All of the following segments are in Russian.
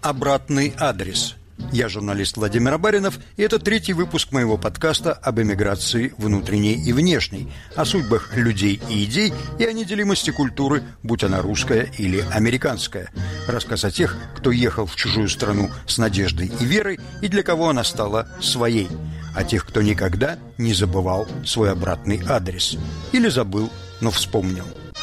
Обратный адрес. Я журналист Владимир Абаринов, и это 3-й выпуск моего подкаста об эмиграции внутренней и внешней, о судьбах людей и идей и о неделимости культуры, будь она русская или американская. Рассказ о тех, кто ехал в чужую страну с надеждой и верой, и для кого она стала своей. О тех, кто никогда не забывал свой обратный адрес. Или забыл, но вспомнил.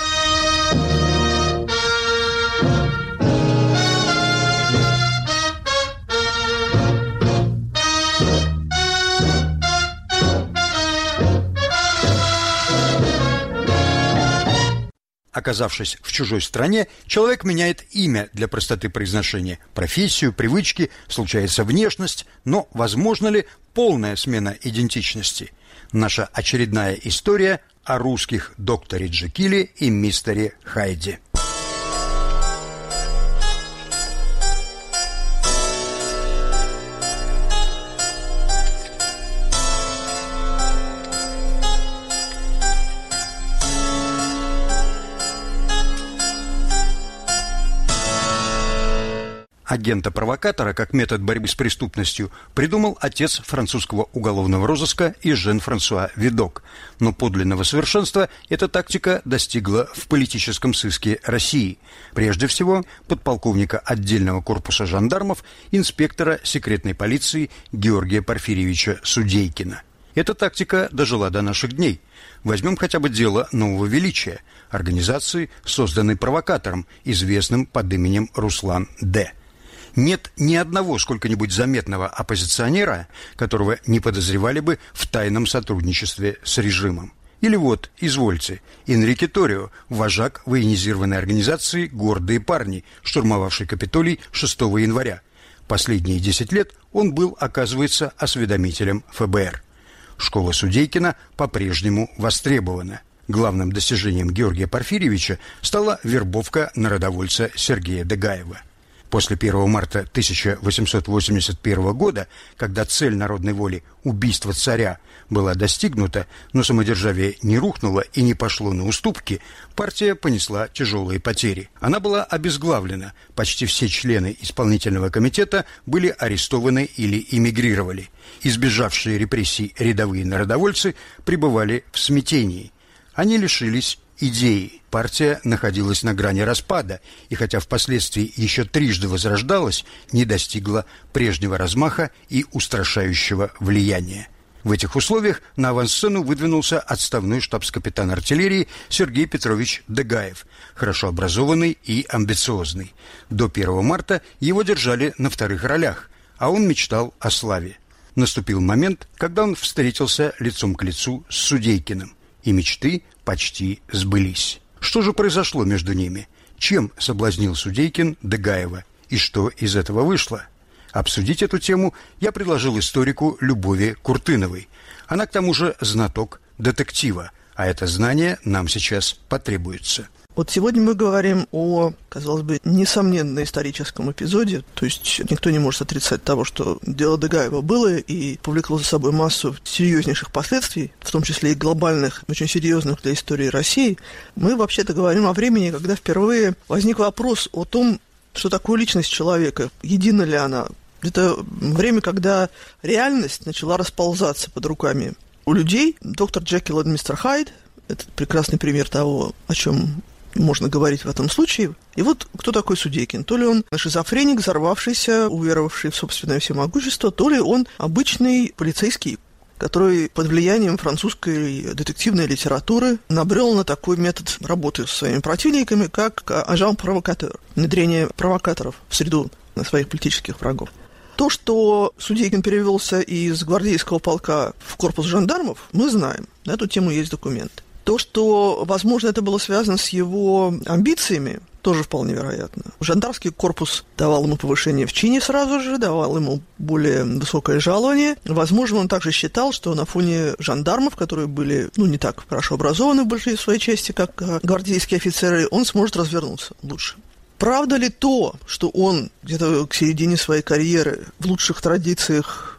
Оказавшись в чужой стране, человек меняет имя для простоты произношения, профессию, привычки, случается внешность, но возможно ли полная смена идентичности? Наша очередная история о русских докторе Джекиле и мистере Хайде. Агента-провокатора как метод борьбы с преступностью придумал отец французского уголовного розыска Жан-Франсуа Видок. Но подлинного совершенства эта тактика достигла в политическом сыске России. Прежде всего, подполковника отдельного корпуса жандармов, инспектора секретной полиции Георгия Порфирьевича Судейкина. Эта тактика дожила до наших дней. Возьмем хотя бы дело Нового Величия, организации, созданной провокатором, известным под именем Руслан Д. Нет ни одного сколько-нибудь заметного оппозиционера, которого не подозревали бы в тайном сотрудничестве с режимом. Или вот, извольте, Энрике Торио, вожак военизированной организации «Гордые парни», штурмовавший Капитолий 6 января. Последние 10 лет он был, оказывается, осведомителем ФБР. Школа Судейкина по-прежнему востребована. Главным достижением Георгия Порфирьевича стала вербовка народовольца Сергея Дегаева. После 1 марта 1881 года, когда цель народной воли – убийство царя – была достигнута, но самодержавие не рухнуло и не пошло на уступки, партия понесла тяжелые потери. Она была обезглавлена, почти все члены исполнительного комитета были арестованы или эмигрировали. Избежавшие репрессий рядовые народовольцы пребывали в смятении. Они лишились идеи. Партия находилась на грани распада, и хотя впоследствии еще трижды возрождалась, не достигла прежнего размаха и устрашающего влияния. В этих условиях на авансцену выдвинулся отставной штабс-капитан артиллерии Сергей Петрович Дегаев, хорошо образованный и амбициозный. До 1 марта его держали на вторых ролях, а он мечтал о славе. Наступил момент, когда он встретился лицом к лицу с Судейкиным, и мечты почти сбылись. Что же произошло между ними? Чем соблазнил Судейкин Дегаева? И что из этого вышло? Обсудить эту тему я предложил историку Любови Куртыновой. Она к тому же знаток детектива, а это знание нам сейчас потребуется. Вот сегодня мы говорим о, казалось бы, несомненно историческом эпизоде, то есть никто не может отрицать того, что дело Дегаева было и повлекло за собой массу серьезнейших последствий, в том числе и глобальных, очень серьезных для истории России. Мы вообще-то говорим о времени, когда впервые возник вопрос о том, что такое личность человека, едина ли она. Это время, когда реальность начала расползаться под руками у людей. Доктор Джекил и мистер Хайд – это прекрасный пример того, о чем можно говорить в этом случае. И вот кто такой Судейкин? То ли он шизофреник, взорвавшийся, уверовавший в собственное всемогущество, то ли он обычный полицейский, который под влиянием французской детективной литературы набрел на такой метод работы со своими противниками, как агент-провокатор, внедрение провокаторов в среду своих политических врагов. То, что Судейкин перевелся из гвардейского полка в корпус жандармов, мы знаем. На эту тему есть документы. То, что, возможно, это было связано с его амбициями, тоже вполне вероятно. Жандармский корпус давал ему повышение в чине сразу же, давал ему более высокое жалование. Возможно, он также считал, что на фоне жандармов, которые были, не так хорошо образованы в большей своей части, как гвардейские офицеры, он сможет развернуться лучше. Правда ли то, что он где-то к середине своей карьеры в лучших традициях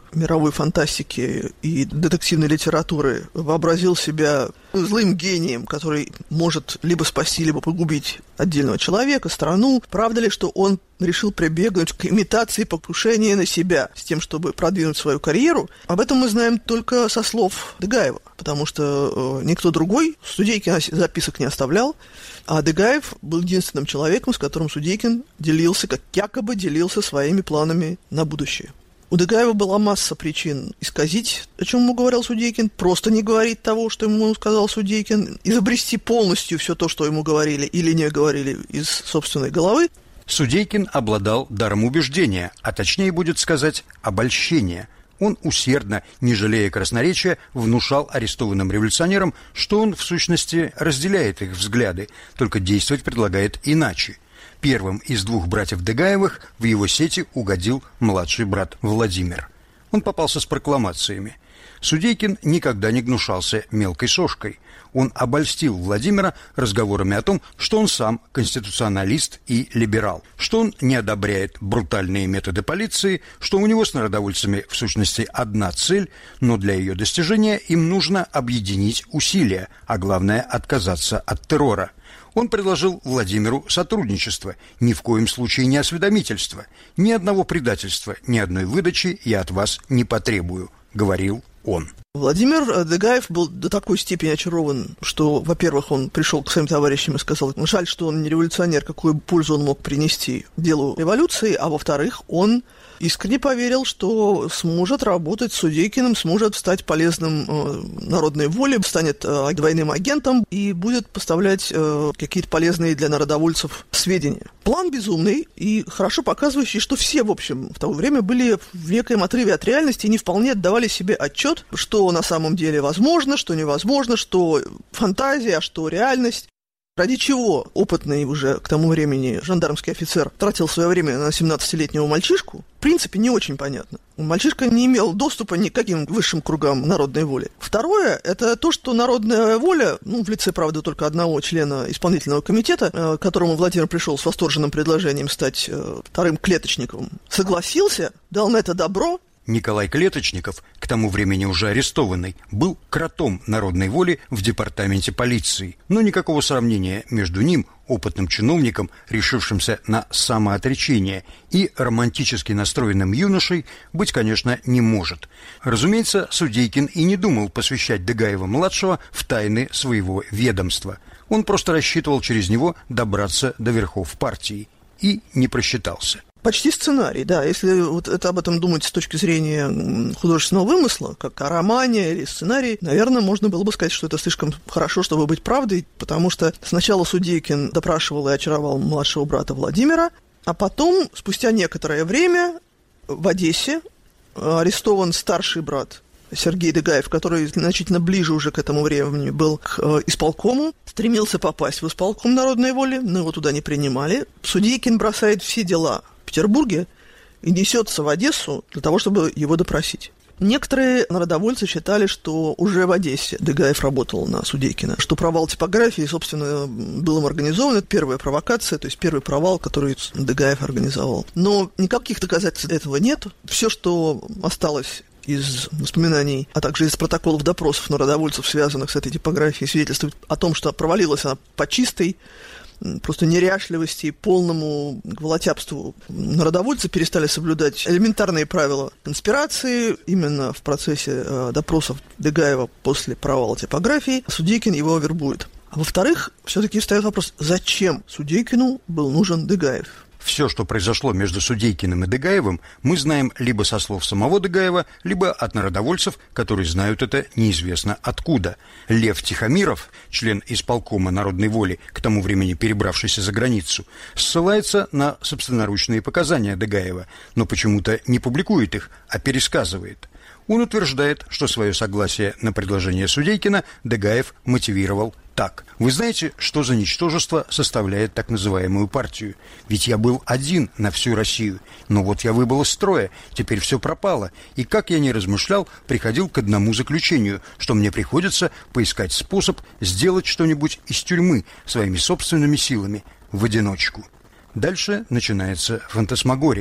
мировой фантастики и детективной литературы вообразил себя злым гением, который может либо спасти, либо погубить отдельного человека, страну. Правда ли, что он решил прибегнуть к имитации покушения на себя с тем, чтобы продвинуть свою карьеру? Об этом мы знаем только со слов Дегаева, потому что никто другой Судейкин записок не оставлял, а Дегаев был единственным человеком, с которым Судейкин делился, как якобы делился своими планами на будущее. У Дегаева была масса причин исказить, о чем ему говорил Судейкин, просто не говорить того, что ему сказал Судейкин, изобрести полностью все то, что ему говорили или не говорили из собственной головы. Судейкин обладал даром убеждения, а точнее будет сказать, обольщения. Он усердно, не жалея красноречия, внушал арестованным революционерам, что он, в сущности, разделяет их взгляды, только действовать предлагает иначе. Первым из двух братьев Дегаевых в его сети угодил младший брат Владимир. Он попался с прокламациями. Судейкин никогда не гнушался мелкой сошкой. Он обольстил Владимира разговорами о том, что он сам конституционалист и либерал, что он не одобряет брутальные методы полиции, что у него с народовольцами в сущности одна цель, но для ее достижения им нужно объединить усилия, а главное отказаться от террора. Он предложил Владимиру сотрудничество, ни в коем случае не осведомительство, ни одного предательства, ни одной выдачи я от вас не потребую, говорил он. Владимир Дегаев был до такой степени очарован, что, во-первых, он пришел к своим товарищам и сказал, жаль, что он не революционер, какую пользу он мог принести делу революции, а во-вторых, он искренне поверил, что сможет работать с Судейкиным, сможет стать полезным народной воле, станет двойным агентом и будет поставлять какие-то полезные для народовольцев сведения. План безумный и хорошо показывающий, что все, в общем, в то время были в некоем отрыве от реальности и не вполне отдавали себе отчет, что на самом деле возможно, что невозможно, что фантазия, а что реальность. Ради чего опытный уже к тому времени жандармский офицер тратил свое время на 17-летнего мальчишку, в принципе, не очень понятно. Мальчишка не имел доступа ни к каким высшим кругам народной воли. Второе, это то, что народная воля, в лице, правда, только одного члена исполнительного комитета, к которому Владимир пришел с восторженным предложением стать вторым клеточником, согласился, дал на это добро. Николай Клеточников, к тому времени уже арестованный, был кротом народной воли в департаменте полиции. Но никакого сравнения между ним, опытным чиновником, решившимся на самоотречение, и романтически настроенным юношей быть, конечно, не может. Разумеется, Судейкин и не думал посвящать Дегаева-младшего в тайны своего ведомства. Он просто рассчитывал через него добраться до верхов партии. И не просчитался. Почти сценарий, да. Если вот это об этом думать с точки зрения художественного вымысла, как о романе или сценарии, наверное, можно было бы сказать, что это слишком хорошо, чтобы быть правдой, потому что сначала Судейкин допрашивал и очаровал младшего брата Владимира, а потом, спустя некоторое время, в Одессе арестован старший брат Сергей Дегаев, который значительно ближе уже к этому времени был к исполкому, стремился попасть в исполком народной воли, но его туда не принимали. Судейкин бросает все дела в Петербурге и несется в Одессу для того, чтобы его допросить. Некоторые народовольцы считали, что уже в Одессе Дегаев работал на Судейкина, что провал типографии, собственно, был им организован. Это первая провокация, то есть первый провал, который Дегаев организовал. Но никаких доказательств этого нет. Все, что осталось из воспоминаний, а также из протоколов допросов народовольцев, связанных с этой типографией, свидетельствует о том, что провалилась она по чистой, просто неряшливости и полному гвалотябству. Народовольцы перестали соблюдать элементарные правила конспирации именно в процессе допросов Дегаева после провала типографии. Судейкин его вербует. А во-вторых, все-таки встает вопрос, зачем Судейкину был нужен Дегаев? Все, что произошло между Судейкиным и Дегаевым, мы знаем либо со слов самого Дегаева, либо от народовольцев, которые знают это неизвестно откуда. Лев Тихомиров, член исполкома народной воли, к тому времени перебравшийся за границу, ссылается на собственноручные показания Дегаева, но почему-то не публикует их, а пересказывает. Он утверждает, что свое согласие на предложение Судейкина Дегаев мотивировал так. Вы знаете, что за ничтожество составляет так называемую партию? Ведь я был один на всю Россию. Но вот я выбыл из строя, теперь все пропало. И как я ни размышлял, приходил к одному заключению, что мне приходится поискать способ сделать что-нибудь из тюрьмы своими собственными силами, в одиночку. Дальше начинается фантасмагория.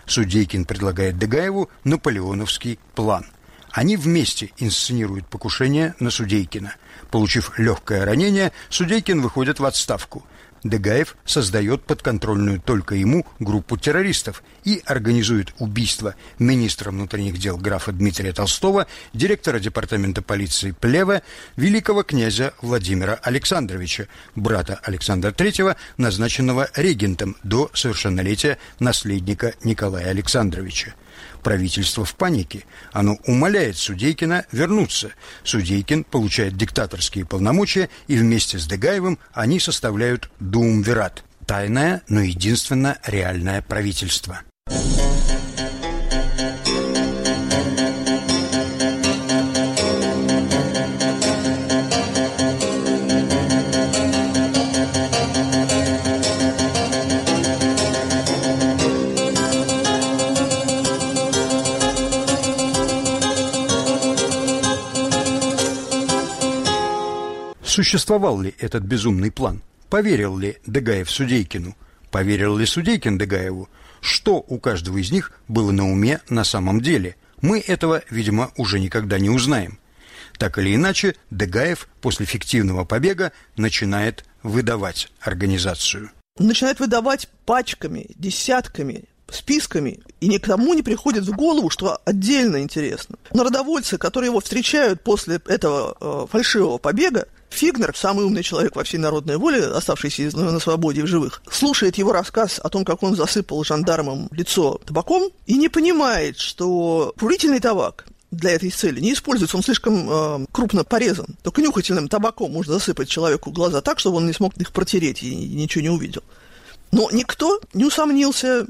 Судейкин предлагает Дегаеву наполеоновский план. Они вместе инсценируют покушение на Судейкина. Получив легкое ранение, Судейкин выходит в отставку. Дегаев создает подконтрольную только ему группу террористов и организует убийство министра внутренних дел графа Дмитрия Толстого, директора департамента полиции Плева, великого князя Владимира Александровича, брата Александра III, назначенного регентом до совершеннолетия наследника Николая Александровича. Правительство в панике. Оно умоляет Судейкина вернуться. Судейкин получает диктаторские полномочия, и вместе с Дегаевым они составляют Дуумвират – тайное, но единственно реальное правительство. Существовал ли этот безумный план? Поверил ли Дегаев Судейкину? Поверил ли Судейкин Дегаеву? Что у каждого из них было на уме на самом деле? Мы этого, видимо, уже никогда не узнаем. Так или иначе, Дегаев после фиктивного побега начинает выдавать организацию. Начинает выдавать пачками, десятками, списками, и никому не приходит в голову, что отдельно интересно. Народовольцы, которые его встречают после этого фальшивого побега, Фигнер, самый умный человек во всей народной воле, оставшийся на свободе и в живых, слушает его рассказ о том, как он засыпал жандармам лицо табаком, и не понимает, что курительный табак для этой цели не используется, он слишком крупно порезан. Только нюхательным табаком можно засыпать человеку глаза так, чтобы он не смог их протереть и ничего не увидел. Но никто не усомнился,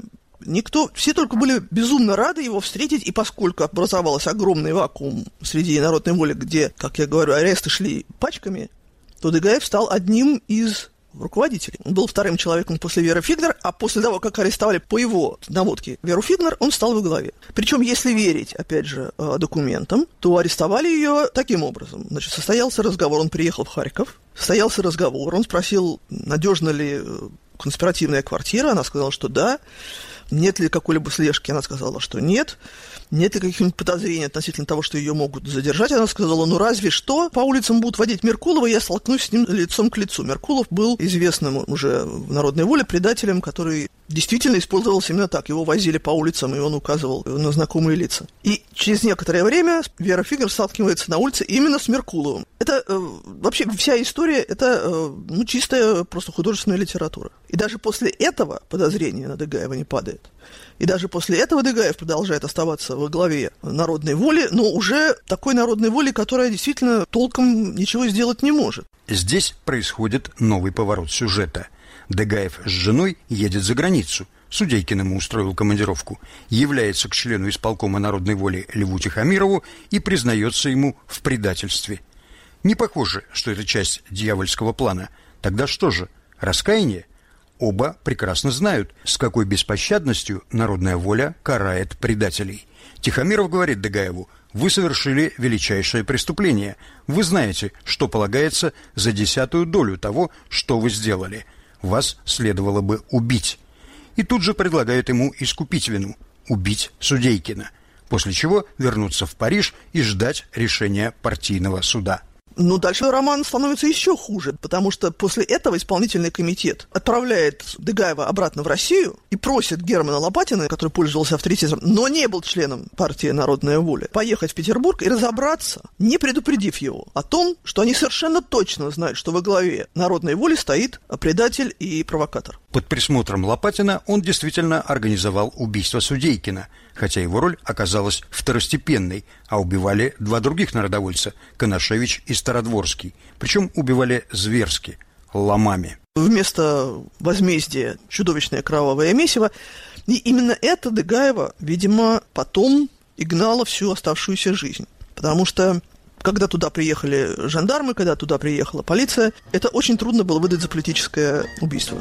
все только были безумно рады его встретить, и поскольку образовался огромный вакуум среди народной воли, где, как я говорю, аресты шли пачками, то Дегаев стал одним из руководителей. Он был вторым человеком после Веры Фигнер, а после того, как арестовали по его наводке Веру Фигнер, он стал во главе. Причем, если верить, опять же, документам, то арестовали ее таким образом. Значит, состоялся разговор, он приехал в Харьков, состоялся разговор, он спросил, надежна ли конспиративная квартира, она сказала, что да. Нет ли какой-либо слежки? Она сказала, что нет. Нет ли каких-нибудь подозрений относительно того, что ее могут задержать? Она сказала, ну разве что по улицам будут водить Меркулова, я столкнусь с ним лицом к лицу. Меркулов был известным уже в народной воле предателем, который действительно использовался именно так. Его возили по улицам, и он указывал на знакомые лица. И через некоторое время Вера Фигнер сталкивается на улице именно с Меркуловым. Это вообще вся история, это чистая просто художественная литература. И даже после этого подозрение на Дегаева не падает. И даже после этого Дегаев продолжает оставаться во главе народной воли, но уже такой народной воли, которая действительно толком ничего сделать не может. Здесь происходит новый поворот сюжета. Дегаев с женой едет за границу. Судейкин ему устроил командировку. Является к члену исполкома народной воли Льву Тихомирову и признается ему в предательстве. Не похоже, что это часть дьявольского плана. Тогда что же? Раскаяние? Оба прекрасно знают, с какой беспощадностью народная воля карает предателей. Тихомиров говорит Дегаеву: «Вы совершили величайшее преступление. Вы знаете, что полагается за 10-ю долю того, что вы сделали. Вас следовало бы убить». И тут же предлагает ему искупить вину – убить Судейкина, после чего вернуться в Париж и ждать решения партийного суда. Но дальше роман становится еще хуже, потому что после этого исполнительный комитет отправляет Дегаева обратно в Россию и просит Германа Лопатина, который пользовался авторитетом, но не был членом партии «Народная воля», поехать в Петербург и разобраться, не предупредив его о том, что они совершенно точно знают, что во главе «Народной воли» стоит предатель и провокатор. Под присмотром Лопатина он действительно организовал убийство Судейкина, хотя его роль оказалась второстепенной, а убивали два других народовольца – Конашевич и Стародворский. Причем убивали зверски, ломами. Вместо возмездия чудовищное кровавое месиво. И именно это Дегаева, видимо, потом и гнало всю оставшуюся жизнь. Потому что, когда туда приехали жандармы, когда туда приехала полиция, это очень трудно было выдать за политическое убийство.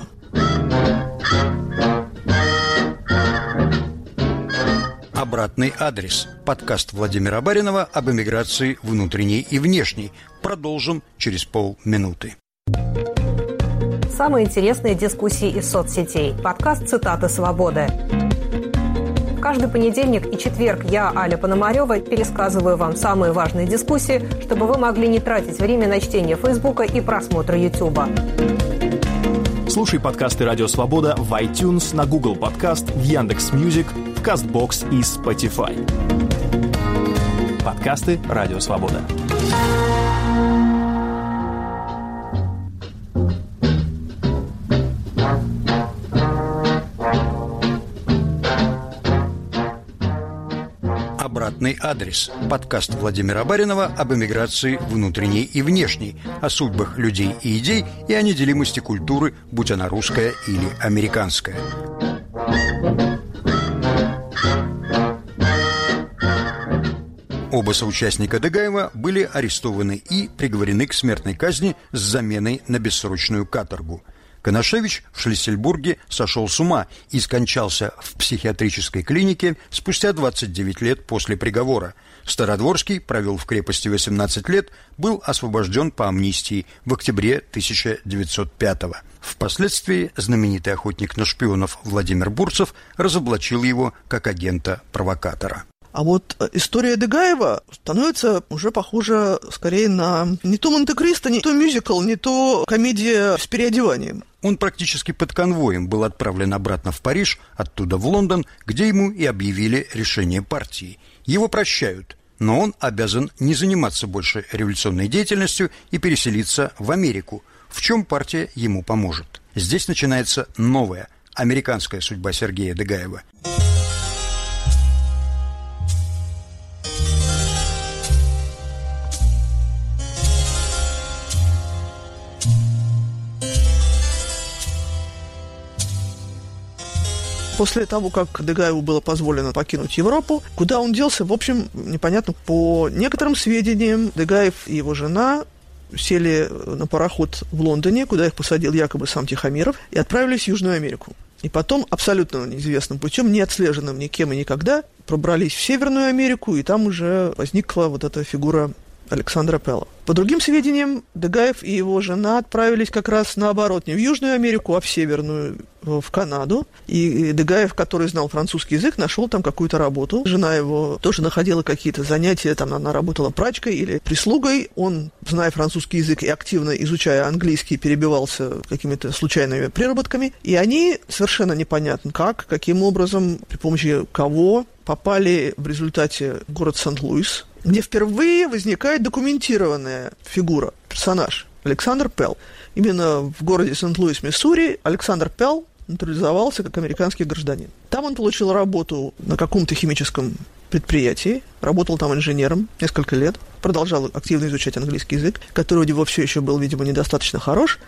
Обратный адрес. Подкаст Владимира Баринова об эмиграции внутренней и внешней. Продолжим через полминуты. Самые интересные дискуссии из соцсетей. Подкаст «Цитаты свободы». Каждый понедельник и четверг я, Аля Пономарёва, пересказываю вам самые важные дискуссии, чтобы вы могли не тратить время на чтение Фейсбука и просмотр Ютуба. Слушай подкасты «Радио Свобода» в iTunes, на Google Подкаст, в Яндекс.Мьюзик, в Кастбокс и Spotify. Подкасты «Радио Свобода». Обратный адрес. Подкаст Владимира Баринова об эмиграции внутренней и внешней, о судьбах людей и идей и о неделимости культуры, будь она русская или американская. Оба соучастника Дегаева были арестованы и приговорены к смертной казни с заменой на бессрочную каторгу. Конашевич в Шлиссельбурге сошел с ума и скончался в психиатрической клинике спустя 29 лет после приговора. Стародворский провел в крепости 18 лет, был освобожден по амнистии в октябре 1905-го. Впоследствии знаменитый охотник на шпионов Владимир Бурцев разоблачил его как агента-провокатора. А вот история Дегаева становится уже похожа скорее на не то Монте-Кристо, не то мюзикл, не то комедия с переодеванием. Он практически под конвоем был отправлен обратно в Париж, оттуда в Лондон, где ему и объявили решение партии. Его прощают, но он обязан не заниматься больше революционной деятельностью и переселиться в Америку, в чем партия ему поможет. Здесь начинается новая, американская судьба Сергея Дегаева. После того, как Дегаеву было позволено покинуть Европу, куда он делся, в общем, непонятно. По некоторым сведениям, Дегаев и его жена сели на пароход в Лондоне, куда их посадил якобы сам Тихомиров, и отправились в Южную Америку. И потом абсолютно неизвестным путем, не отслеженным никем и никогда, пробрались в Северную Америку, и там уже возникла вот эта фигура Александра Пелла. По другим сведениям, Дегаев и его жена отправились как раз наоборот, не в Южную Америку, а в Северную, в Канаду. И Дегаев, который знал французский язык, нашел там какую-то работу. Жена его тоже находила какие-то занятия, там она работала прачкой или прислугой. Он, зная французский язык и активно изучая английский, перебивался какими-то случайными приработками. И они совершенно непонятно как, каким образом, при помощи кого попали в результате в город Сент-Луис, где впервые возникает документированная фигура, персонаж Александр Пелл. Именно в городе Сент-Луис, Миссури, Александр Пелл натурализовался как американский гражданин. Там он получил работу на каком-то химическом предприятии, работал там инженером несколько лет, продолжал активно изучать английский язык, который у него все еще был, видимо, недостаточно хорош,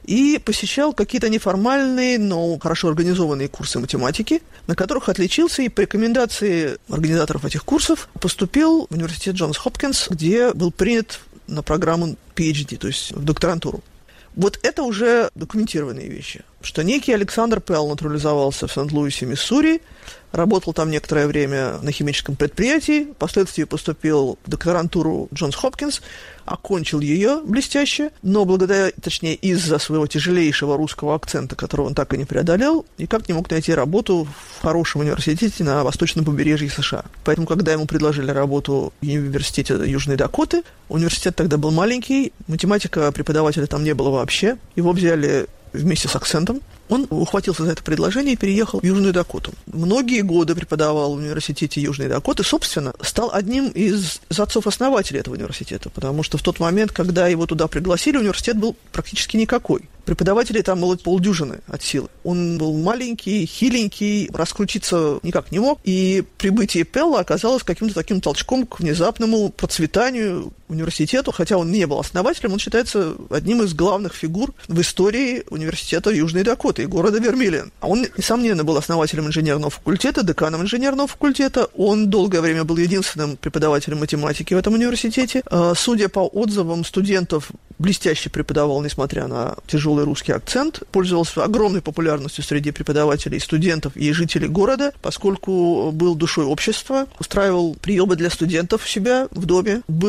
и посещал какие-то неформальные, но хорошо организованные курсы математики, на которых отличился и по рекомендации организаторов этих курсов поступил в университет Джонс Хопкинс, где был принят на программу PhD, то есть в докторантуру. Вот это уже документированные вещи, что некий Александр Пелл натурализовался в Сент-Луисе, Миссури, работал там некоторое время на химическом предприятии, впоследствии поступил в докторантуру Джонс Хопкинс, окончил ее блестяще, но благодаря, точнее, из-за своего тяжелейшего русского акцента, которого он так и не преодолел, никак не мог найти работу в хорошем университете на восточном побережье США. Поэтому, когда ему предложили работу в университете Южной Дакоты, университет тогда был маленький, математика преподавателя там не было вообще, его взяли вместе с акцентом. Он ухватился за это предложение и переехал в Южную Дакоту. Многие годы преподавал в университете Южной Дакоты, собственно, стал одним из отцов-основателей этого университета, потому что в тот момент, когда его туда пригласили, университет был практически никакой. Преподавателей там было полдюжины от силы. Он был маленький, хиленький, раскрутиться никак не мог, и прибытие Пелла оказалось каким-то таким толчком к внезапному процветанию университету, хотя он не был основателем, он считается одним из главных фигур в истории университета Южной Дакоты и города Вермилион. Он, несомненно, был основателем инженерного факультета, деканом инженерного факультета, он долгое время был единственным преподавателем математики в этом университете. Судя по отзывам студентов, блестяще преподавал, несмотря на тяжелый русский акцент, пользовался огромной популярностью среди преподавателей, студентов и жителей города, поскольку был душой общества, устраивал приемы для студентов у себя в доме, был, так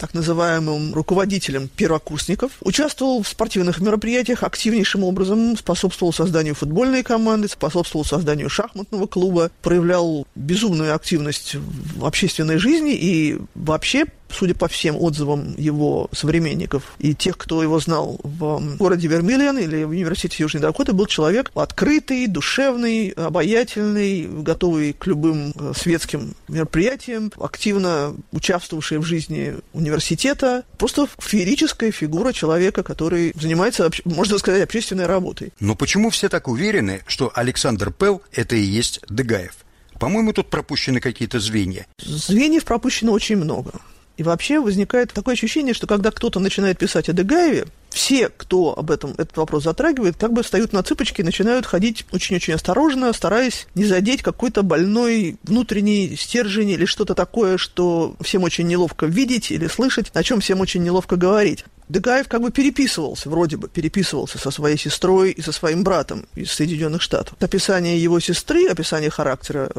так называемым руководителем первокурсников, участвовал в спортивных мероприятиях активнейшим образом, способствовал созданию футбольной команды, способствовал созданию шахматного клуба, проявлял безумную активность в общественной жизни и вообще, судя по всем отзывам его современников и тех, кто его знал в городе Вермиллион или в университете Южной Дакоты, был человек открытый, душевный, обаятельный, готовый к любым светским мероприятиям, активно участвовавший в жизни университета. Просто феерическая фигура человека, который занимается, можно сказать, общественной работой. Но почему все так уверены, что Александр Пелл – это и есть Дегаев? По-моему, тут пропущены какие-то звенья. Звеньев пропущено очень много. И вообще возникает такое ощущение, что когда кто-то начинает писать о Дегаеве, все, кто этот вопрос затрагивает, как бы встают на цыпочки и начинают ходить очень-очень осторожно, стараясь не задеть какой-то больной внутренний стержень или что-то такое, что всем очень неловко видеть или слышать, о чем всем очень неловко говорить. Дегаев как бы переписывался со своей сестрой и со своим братом из Соединенных Штатов. Описание его сестры, описание характера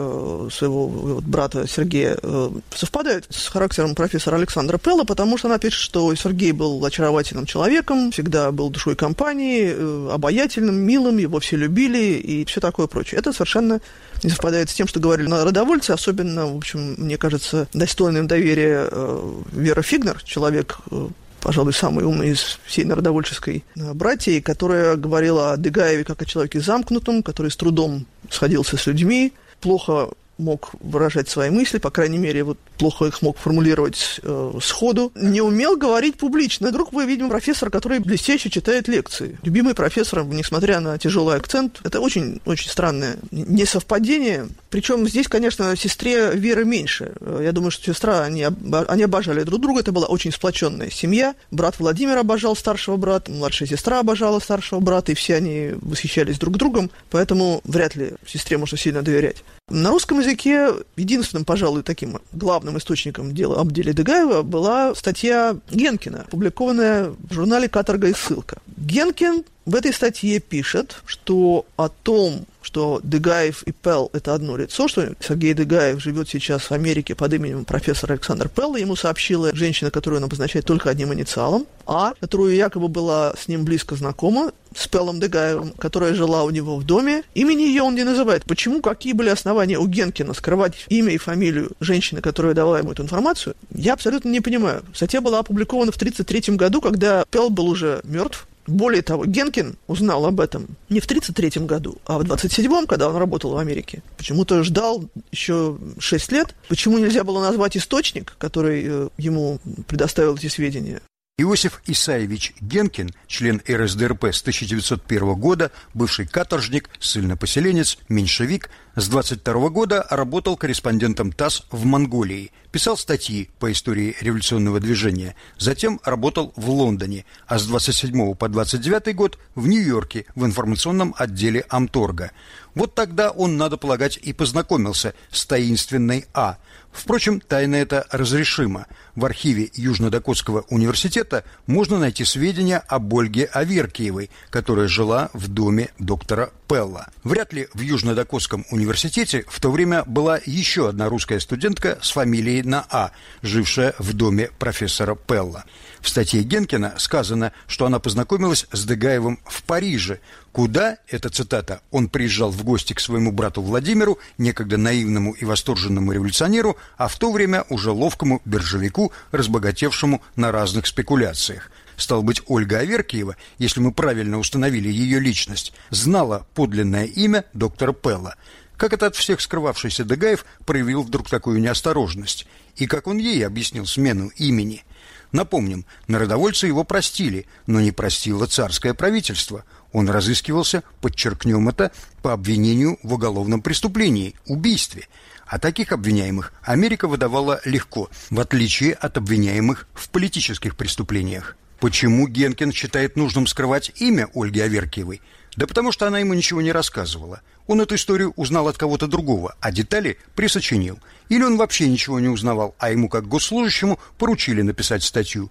своего брата Сергея совпадает с характером профессора Александра Пелла, потому что она пишет, что Сергей был очаровательным человеком, всегда был душой компании, обаятельным, милым, его все любили и все такое прочее. Это совершенно не совпадает с тем, что говорили народовольцы, особенно, в общем, мне кажется, достойным доверия Вера Фигнер, человек, пожалуй, самый умный из всей народовольческой братьи, которая говорила о Дегаеве как о человеке замкнутом, который с трудом сходился с людьми, плохо мог выражать свои мысли, по крайней мере, плохо их мог формулировать сходу, не умел говорить публично. Вдруг вы, видимо, профессор, который блестяще читает лекции. Любимый профессор, несмотря на тяжелый акцент. Это очень-очень странное несовпадение. Причем здесь, конечно, сестре Веры меньше. Я думаю, что сестра, они обожали друг друга. Это была очень сплоченная семья. Брат Владимир обожал старшего брата, младшая сестра обожала старшего брата, и все они восхищались друг другом. Поэтому вряд ли сестре можно сильно доверять. На русском языке единственным, пожалуй, таким главным источником дела об деле Дегаева была статья Генкина, опубликованная в журнале «Каторга и ссылка». Генкин в этой статье пишет, что о том, что Дегаев и Пелл – это одно лицо, что Сергей Дегаев живет сейчас в Америке под именем профессора Александр Пелл, ему сообщила женщина, которую он обозначает только одним инициалом, которую якобы была с ним близко знакома, с Пеллом Дегаевым, которая жила у него в доме. Имени ее он не называет. Почему, какие были основания у Генкина скрывать имя и фамилию женщины, которая дала ему эту информацию, я абсолютно не понимаю. Статья была опубликована в 1933 году, когда Пелл был уже мертв. Более того, Генкин узнал об этом не в 1933 году, а в 1927, когда он работал в Америке. Почему-то ждал еще 6 лет. Почему нельзя было назвать источник, который ему предоставил эти сведения? Иосиф Исаевич Генкин, член РСДРП с 1901 года, бывший каторжник, ссыльнопоселенец, меньшевик, с 1922 года работал корреспондентом ТАСС в Монголии, писал статьи по истории революционного движения, затем работал в Лондоне, а с 1927 по 1929 год в Нью-Йорке в информационном отделе Амторга. Вот тогда он, надо полагать, и познакомился с таинственной А. Впрочем, тайна эта разрешима. В архиве Южно-Дакотского университета можно найти сведения об Ольге Аверкиевой, которая жила в доме доктора Пелла. Вряд ли в Южно-Дакотском университете в то время была еще одна русская студентка с фамилией на А, жившая в доме профессора Пелла. В статье Генкина сказано, что она познакомилась с Дегаевым в Париже, куда, это цитата, он приезжал в гости к своему брату Владимиру, некогда наивному и восторженному революционеру, а в то время уже ловкому биржевику, разбогатевшему на разных спекуляциях. Стало быть, Ольга Аверкиева, если мы правильно установили ее личность, знала подлинное имя доктора Пелла. Как это от всех скрывавшийся Дегаев проявил вдруг такую неосторожность? И как он ей объяснил смену имени? Напомним, народовольцы его простили, но не простило царское правительство. Он разыскивался, подчеркнем это, по обвинению в уголовном преступлении – убийстве. А таких обвиняемых Америка выдавала легко, в отличие от обвиняемых в политических преступлениях. Почему Генкин считает нужным скрывать имя Ольги Аверкиевой? Да потому что она ему ничего не рассказывала. Он эту историю узнал от кого-то другого, а детали присочинил. Или он вообще ничего не узнавал, а ему, как госслужащему, поручили написать статью.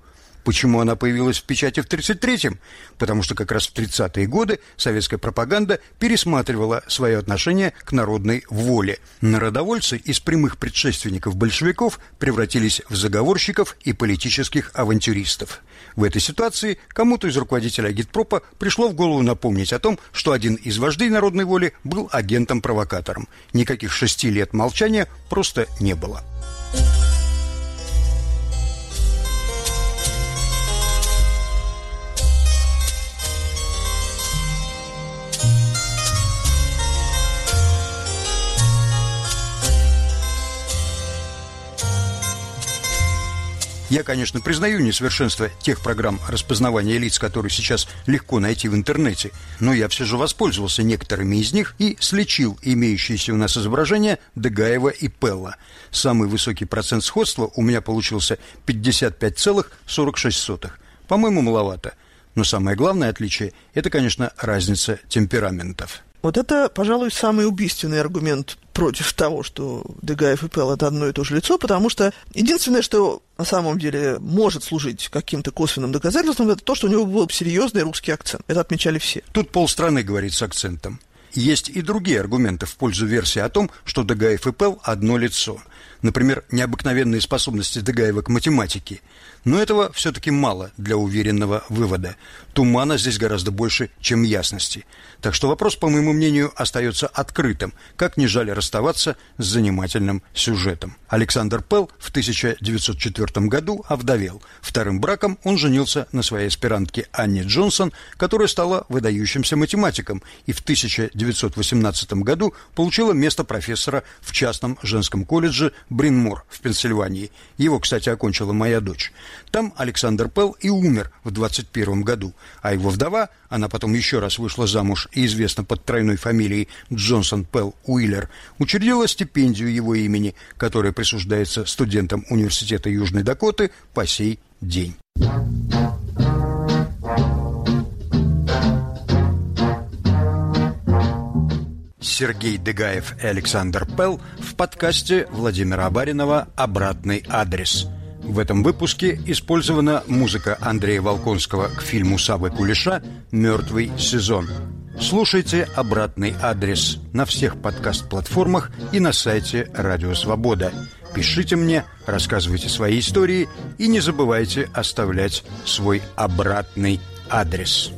Почему она появилась в печати в 1933-м? Потому что как раз в 30-е годы советская пропаганда пересматривала свое отношение к народной воле. Народовольцы из прямых предшественников большевиков превратились в заговорщиков и политических авантюристов. В этой ситуации кому-то из руководителей агитпропа пришло в голову напомнить о том, что один из вождей народной воли был агентом-провокатором. Никаких 6 лет молчания просто не было. Я, конечно, признаю несовершенство тех программ распознавания лиц, которые сейчас легко найти в интернете, но я все же воспользовался некоторыми из них и сличил имеющиеся у нас изображения Дегаева и Пелла. Самый высокий процент сходства у меня получился 55,46. По-моему, маловато. Но самое главное отличие – это, конечно, разница темпераментов. Вот это, пожалуй, самый убийственный аргумент против того, что Дегаев и Пелл – это одно и то же лицо, потому что единственное, что на самом деле может служить каким-то косвенным доказательством, это то, что у него был серьезный русский акцент. Это отмечали все. Тут полстраны говорит с акцентом. Есть и другие аргументы в пользу версии о том, что Дегаев и Пелл – одно лицо. Например, необыкновенные способности Дегаева к математике. Но этого все-таки мало для уверенного вывода. Тумана здесь гораздо больше, чем ясности. Так что вопрос, по моему мнению, остается открытым, как ни жаль расставаться с занимательным сюжетом. Александр Пелл в 1904 году овдовел. Вторым браком он женился на своей аспирантке Анне Джонсон, которая стала выдающимся математиком и в 1918 году получила место профессора в частном женском колледже Брин-Мор в Пенсильвании. Его, кстати, окончила моя дочь. Там Александр Пелл и умер в 1921 году, а его вдова, она потом еще раз вышла замуж и известна под тройной фамилией Джонсон Пелл Уиллер, учредила стипендию его имени, которая присуждается студентам Университета Южной Дакоты по сей день. Сергей Дегаев и Александр Пелл в подкасте Владимира Абаринова «Обратный адрес». В этом выпуске использована музыка Андрея Волконского к фильму Саввы Кулеша «Мертвый сезон». Слушайте «Обратный адрес» на всех подкаст-платформах и на сайте Радио Свобода. Пишите мне, рассказывайте свои истории и не забывайте оставлять свой обратный адрес.